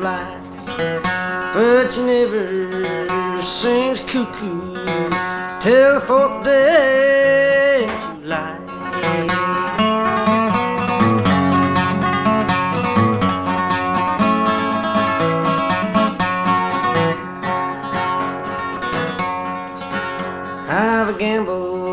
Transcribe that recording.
flies, but she never sings cuckoo till the 4th day of July. I've gambled